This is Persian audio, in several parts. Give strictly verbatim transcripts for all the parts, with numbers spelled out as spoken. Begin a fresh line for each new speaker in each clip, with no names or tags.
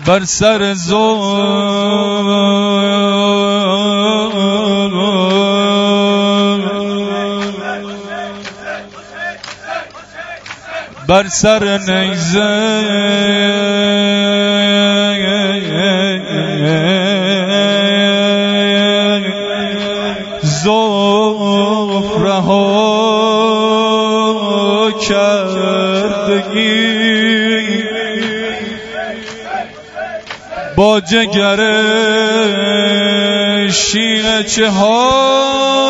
بر سر بر سر نیزه زلف رها کردگی با جگر شیعه چه ها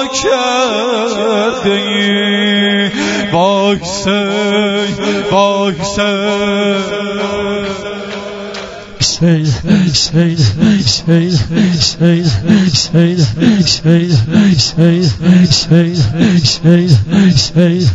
کردگی باکسه باکسه
Save, save, save, save, save, save, save, save, save, save,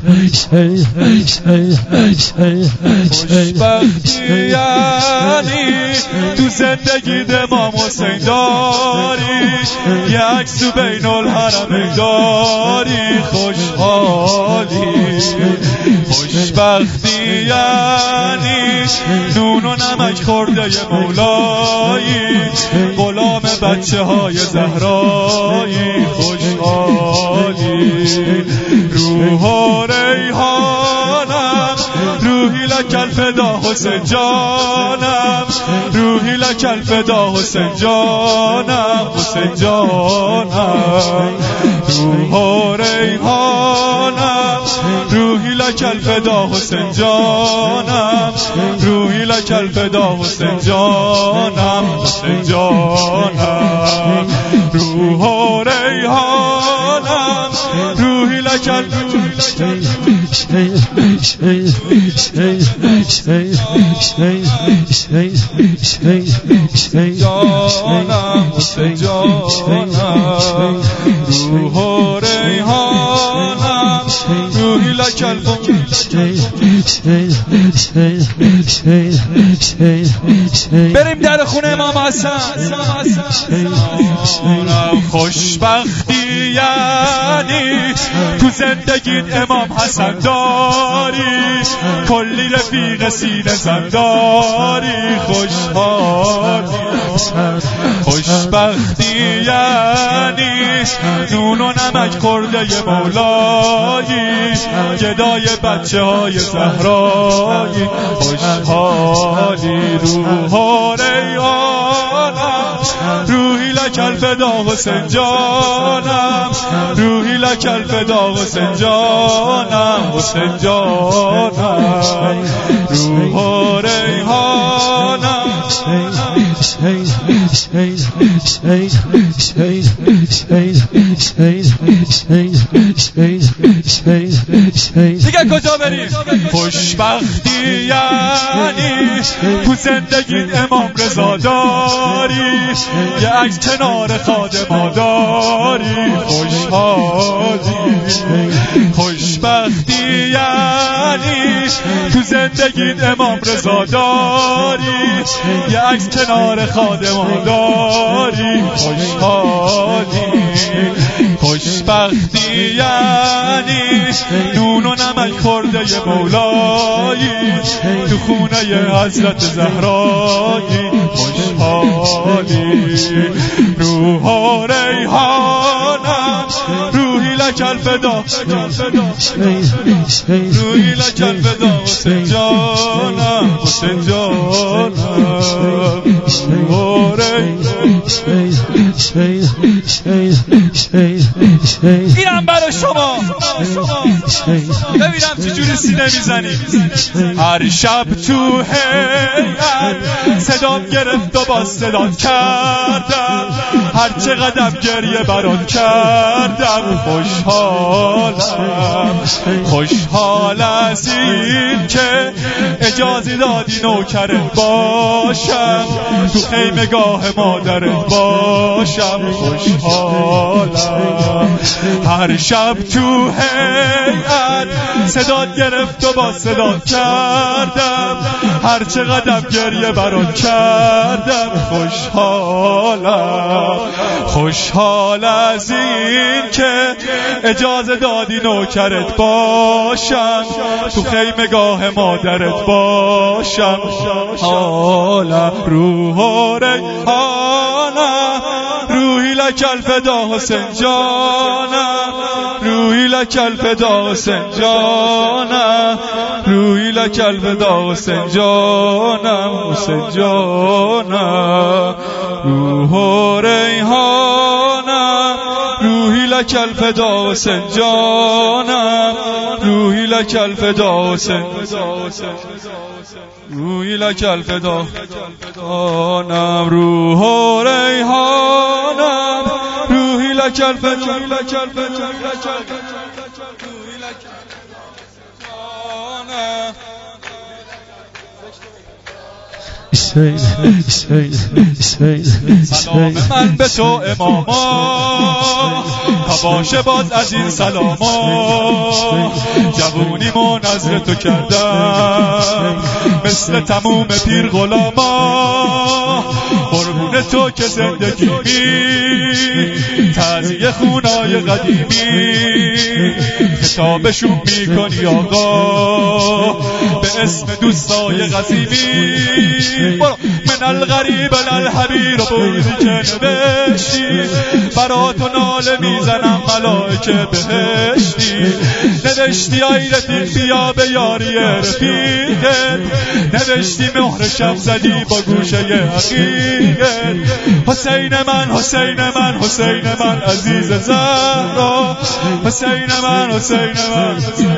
save,
خوشبختی یعنی تو زندگی امام حسین داری یه عکس بین الحرمین داری خوشحالی خوشبختی یعنی نون و نمک خورده مولایی غلام بچه های زهرایی خوشحالی روح و ریحانم روحی لکل فدا حسین جانم روحی لکل فدا حسین جانم حسین جانم روح و ریحانم روحی لکل فدا حسین جانم روحی لکل فدا حسین جانم حسین جانم روح و ریحانم روحی لکل جانم حسین جانم روح و ریحانم روحی لکل بریم در خونه امام حسن خوشبختی یعنی تو زندگیت امام حسن داری کلی رفیق سینه زن داری خوشحالی خوشبختی یعنی نون و نمک خورده مولایی گدای بچه های زهرایی خوشحالی روح و ریحانم روحی لکل فدا حسین جانم روحی لکل فدا حسین جانم حسین جانم روح و ریحانم دیگه کجا بریم خوشبختی یعنی تو زندگیت امام رضا داری یه عکس کنار خادما داری خوشحالی خوشبختی یعنی تو زندگیت امام رضا داری یه عکس کنار خادما داری خوشحالی خوشبختی یعنی نون و نمک خورده مولایی تو خونه حضرت زهرایی خوشحالی روح و ریحانم روحی لکل فدا روحی لکل فدا حسین جانم حسین جانم اینم برای شما ببینم چجوری سینه میزنی هر شب تو هیئت صدام گرفت و با صدات کردم هر چقدر گریه برات کردم خوشحالم خوشحال از این که اجازه دادی نوکرت باشم تو خیمگاه مادرت باشم خوشحالم هر شب تو هیئت صدات گرفت و با صدات کردم هر چقدر گریه برات کردم خوشحالم خوشحال از این که اجازه دادی نوکرت باشم، تو خیمگاه مادرت باشم. حالا روح و ریحانه، روحی لک الفدا حسین جانم، روحی لک الفدا حسین جانم، روحی لک الفدا حسین جانم، حسین جانم. روح و ریحانه، روحی لک الفدا حسین جانم، روحی لک الفدا حسین، روحی لک الفدا جانم. روح و ریحانم، روحی لک الفدا، روحی لک الفدا جانم. سلام من به تو اماما، تا باشه باز از این سلاما. جوونیمو نذر تو کردم، مثل تموم پیر غلاما. قربون تو که زندگیمی، تعزیه خونای قدیمی. خطابشون میکنی آقا، به اسم دوستای قدیمی. من الغریب الحبیر و بودی که نوشتی، برا تو ناله میزنم ملائکه بهشتی. نوشتی ای رفیق بیا به یاری رفیقت، نوشتی مهر شب زدی با گوشه حقیقت. حسین من حسین من حسین من عزیز زهرا، حسین من حسین من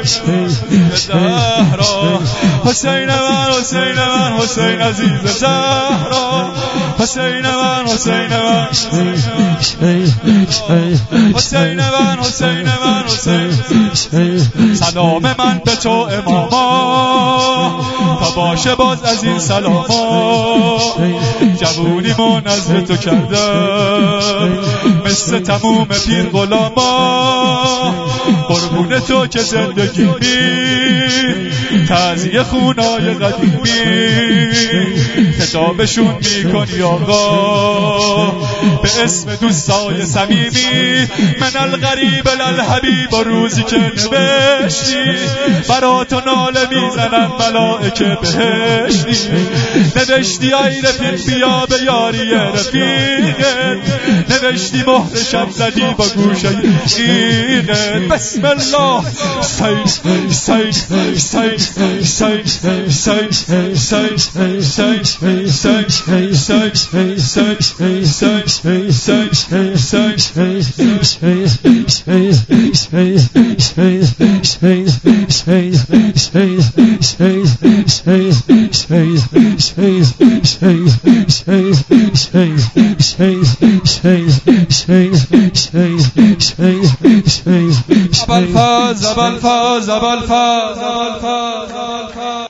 زهرا، حسین من حسین من حسین عزیز زهرا، حسین من حسین من حسین من حسین من حسین. سلام من به تو اماما، تا باشه باز از این سلاما. جوونیمو نذر تو کردم، مثل تموم پیر غلاما. قربون تو که زندگیمی، تعزیه خونای قدیمی. خطابشون میکنی آقا، به اسم دوستای صمیمی. من الغریب الحبیب، روزی که نوشتی، برا تو ناله میزنن ملائکه بهشتی. نوشتی ای رفیق بیا به یاری رفیقت، نوشتی مهر شب زدی با گوشه ایقت. بسم الله. سید سید سید سید سید سید سید سید زبل فاز زبل فاز زبل فاز زبل فاز زبل فاز.